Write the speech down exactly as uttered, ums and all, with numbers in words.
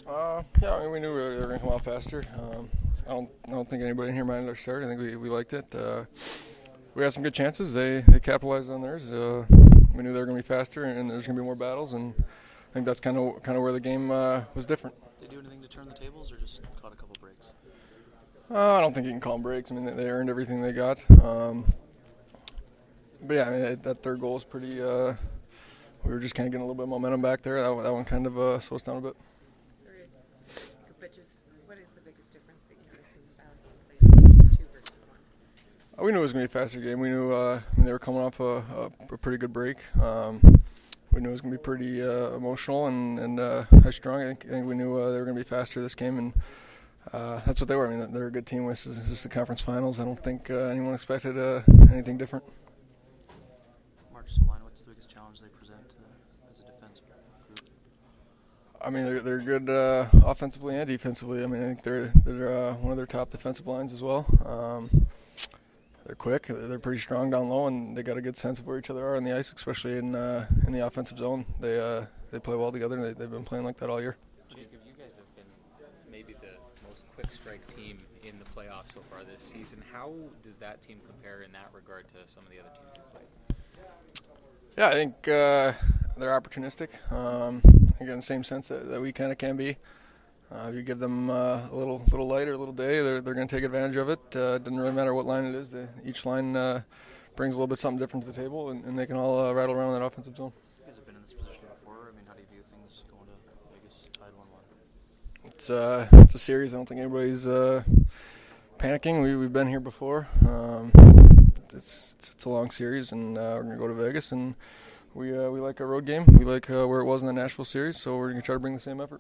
Uh, yeah, I mean, we knew we were going to come out faster. Um, I don't, I don't think anybody in here minded our start. I think we, we liked it. Uh, we had some good chances. They, they capitalized on theirs. Uh, we knew they were going to be faster, and there's going to be more battles. And I think that's kind of, kind of where the game uh, was different. Did they do anything to turn the tables, or just caught a couple breaks? Uh, I don't think you can call them breaks. I mean, they, they earned everything they got. Um, but yeah, I mean, that third goal was pretty. Uh, we were just kind of getting a little bit of momentum back there. That, that one kind of uh, slowed us down a bit. But just what is the biggest difference that you noticed in the style of play two versus one? We knew it was going to be a faster game. We knew uh, I mean, they were coming off a, a, a pretty good break. Um, we knew it was going to be pretty uh, emotional and, and uh, high strung. I think, I think we knew uh, they were going to be faster this game, and uh, that's what they were. I mean, they're a good team. This is, this is the conference finals. I don't think uh, anyone expected uh, anything different. March Solana, what's the biggest challenge they present uh, as a defense group? I mean, they're they're good uh, offensively and defensively. I mean, I think they're they're uh, one of their top defensive lines as well. Um, they're quick. They're pretty strong down low, and they got a good sense of where each other are on the ice, especially in uh, in the offensive zone. They uh, they play well together, and they, they've been playing like that all year. Jacob, you guys have been maybe the most quick strike team in the playoffs so far this season. How does that team compare in that regard to some of the other teams you've played? Yeah, I think uh, they're opportunistic. Um, again, same sense that, that we kind of can be. Uh, if you give them uh, a little little light or a little day, they're they're going to take advantage of it. Uh, it doesn't really matter what line it is. They, each line uh, brings a little bit something different to the table, and, and they can all uh, rattle around in that offensive zone. You guys have been in this position before. I mean, how do you view things going to Vegas tied one one? It's uh, it's a series. I don't think anybody's uh, panicking. We we've been here before. Um, it's, it's it's a long series, and uh, we're gonna go to Vegas, and we uh, we like our road game. We like uh, where it was in the Nashville series, so we're gonna try to bring the same effort.